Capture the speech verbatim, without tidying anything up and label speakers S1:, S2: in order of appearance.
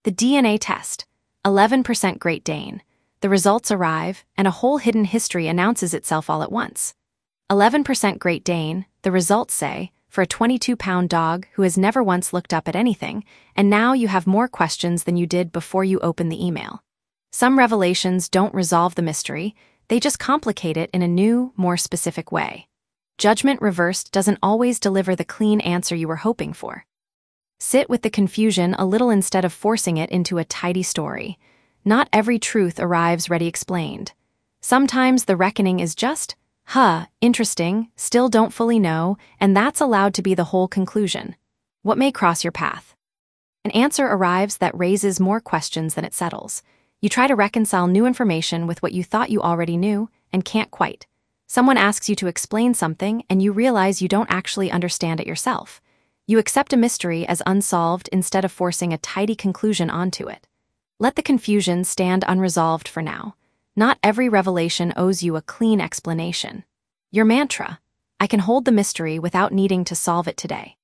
S1: The D N A test. eleven percent Great Dane. The results arrive, and a whole hidden history announces itself all at once. eleven percent Great Dane, the results say, for a twenty-two pound dog who has never once looked up at anything, and now you have more questions than you did before you opened the email. Some revelations don't resolve the mystery, they just complicate it in a new, more specific way. Judgment reversed doesn't always deliver the clean answer you were hoping for. Sit with the confusion a little instead of forcing it into a tidy story. Not every truth arrives ready explained. Sometimes the reckoning is just, huh, interesting, still don't fully know, and that's allowed to be the whole conclusion. What may cross your path? An answer arrives that raises more questions than it settles. You try to reconcile new information with what you thought you already knew, and can't quite. Someone asks you to explain something, and you realize you don't actually understand it yourself. You accept a mystery as unsolved instead of forcing a tidy conclusion onto it. Let the confusion stand unresolved for now. Not every revelation owes you a clean explanation. Your mantra: I can hold the mystery without needing to solve it today.